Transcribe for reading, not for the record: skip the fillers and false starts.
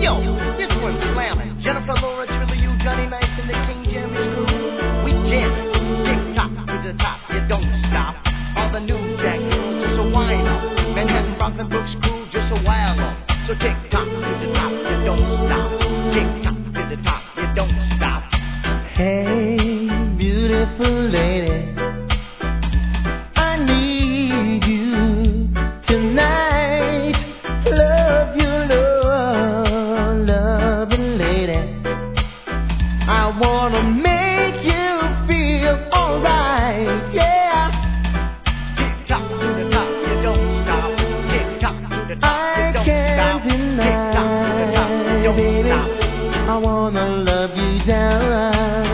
Yo, this one's slamming. Jennifer, Laura, Trilly, you, Johnny Nice, and the King Jammies crew. We jamming. Tick tock to the top, you don't stop. All the new jack crew, just a wind up. Manhattan, Brooklyn, Brooks crew, just a while on. So tick tock to the top, you don't stop. Tick tock to the top, you don't stop. Hey, beautiful lady, I need you tonight. Love you, love, loving lady. I wanna make you feel alright, yeah. Tick tock to the top, you don't stop. Tick tock to the top, you don't stop. Tick tock to the top, you don't baby, stop. I wanna love you down.